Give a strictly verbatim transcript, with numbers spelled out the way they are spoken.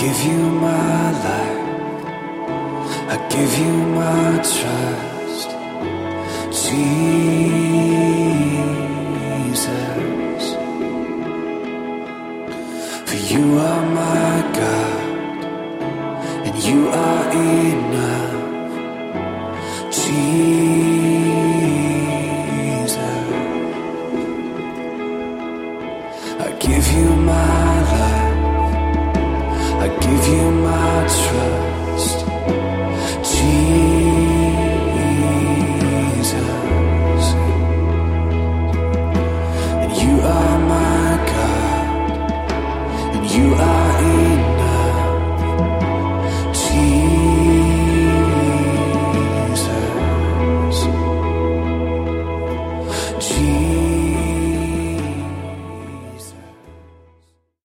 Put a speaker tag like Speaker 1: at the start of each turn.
Speaker 1: give you my life, I give you my trust, Jesus. For you are my God, and you are enough, Jesus. I give you my life, I give you my trust, Jesus. And you are my God, and you are